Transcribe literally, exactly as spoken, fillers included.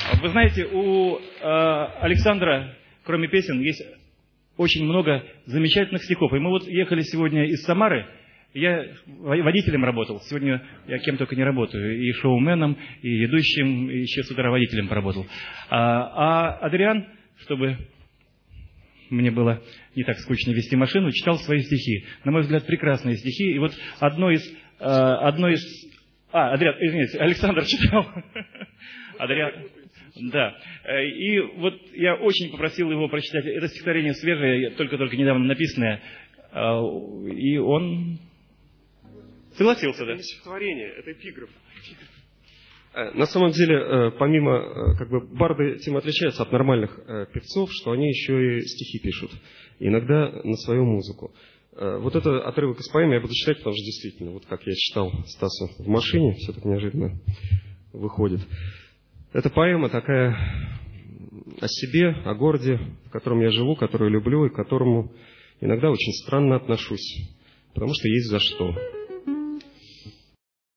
Вы знаете, у э, Александра, кроме песен, есть очень много замечательных стихов. И мы вот ехали сегодня из Самары. Я водителем работал. Сегодня я кем только не работаю. И шоуменом, и ведущим, и еще с утра водителем поработал. А, а Адриан, чтобы мне было не так скучно вести машину, читал свои стихи. На мой взгляд, прекрасные стихи. И вот одно из... Одно из а, Адриан, извините, Александр читал. Адриан... Да. И вот я очень попросил его прочитать. Это стихотворение свежее, только-только недавно написанное. И он согласился, да? Это не стихотворение, это эпиграф. На самом деле, помимо, как бы, барды тем отличаются от нормальных певцов, что они еще и стихи пишут. Иногда на свою музыку. Вот это отрывок из поэмы я буду читать, потому что действительно, вот как я читал Стаса в машине, все так неожиданно выходит. Это поэма такая о себе, о городе, в котором я живу, который люблю и к которому иногда очень странно отношусь, потому что есть за что.